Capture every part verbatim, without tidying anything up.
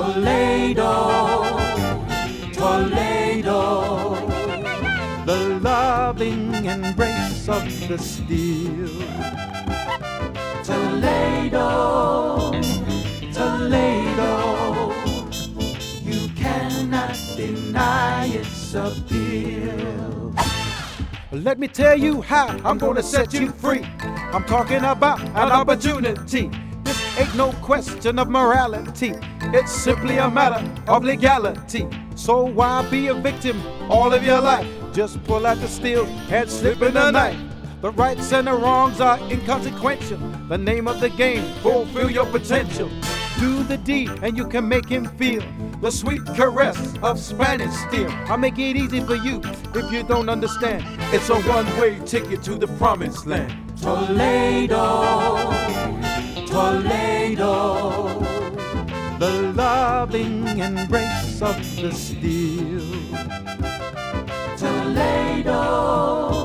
Toledo, Toledo, the loving embrace of the steel. Toledo, Toledo, you cannot deny its appeal. Let me tell you how I'm gonna set you free. I'm talking about an opportunity. This ain't no question of morality. It's simply a matter of legality. So why be a victim all of your life? Just pull out the steel and slip in the knife. The rights and the wrongs are inconsequential. The name of the game, fulfill your potential. Do the deed and you can make him feel the sweet caress of Spanish steel. I'll make it easy for you if you don't understand. It's a one-way ticket to the promised land. Toledo, Toledo, the loving embrace of the steel. Toledo,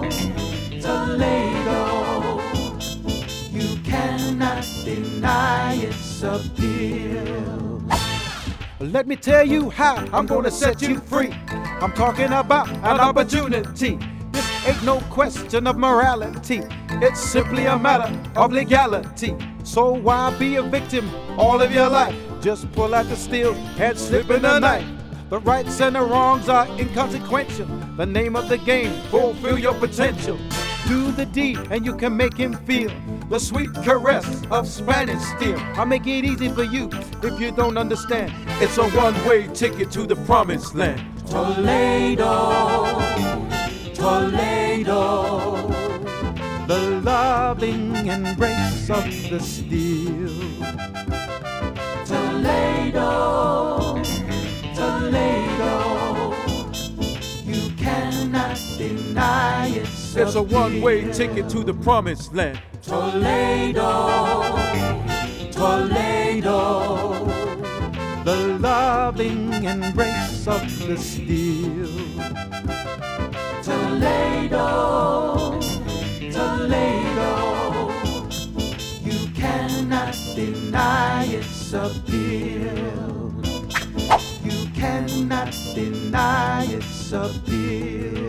Toledo, you cannot deny its appeal. Let me tell you how I'm gonna set you free. I'm talking about an opportunity. This ain't no question of morality. It's simply a matter of legality. So why be a victim all of your life? Just pull out the steel and slip in the knife. The rights and the wrongs are inconsequential. The name of the game, fulfill your potential. Do the deed and you can make him feel the sweet caress of Spanish steel. I'll make it easy for you if you don't understand. It's a one-way ticket to the promised land. Toledo, Toledo, the loving embrace of the steel. Toledo, Toledo, you cannot deny its appeal. It's a one-way ticket to the promised land. Toledo, Toledo, the loving embrace of the steel. Toledo, Toledo, you cannot deny its appeal. You cannot deny its appeal.